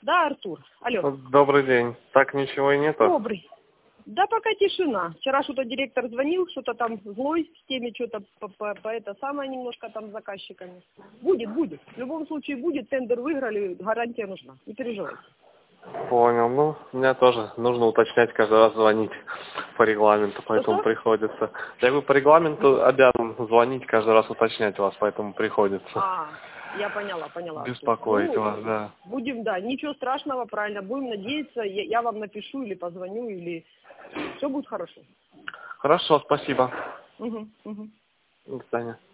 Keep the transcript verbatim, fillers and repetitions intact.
Да, Артур. Алло. Добрый день. Так ничего и нету? Добрый. Да пока тишина. Вчера что-то директор звонил, что-то там злой в теме, что-то по, по, по это самое немножко там с заказчиками. Будет, будет. В любом случае будет, тендер выиграли, гарантия нужна. Не переживайте. Понял. Ну, мне тоже нужно уточнять, каждый раз звонить по регламенту, поэтому Что-что? приходится. Я говорю, по регламенту обязан звонить, каждый раз уточнять вас, поэтому приходится. А, я поняла, поняла. Артур. Беспокоить Ну, вас, да. будем, да, ничего страшного, правильно. Будем надеяться, я, я вам напишу или позвоню, или все будет хорошо. Хорошо, спасибо. Угу, угу. До свидания.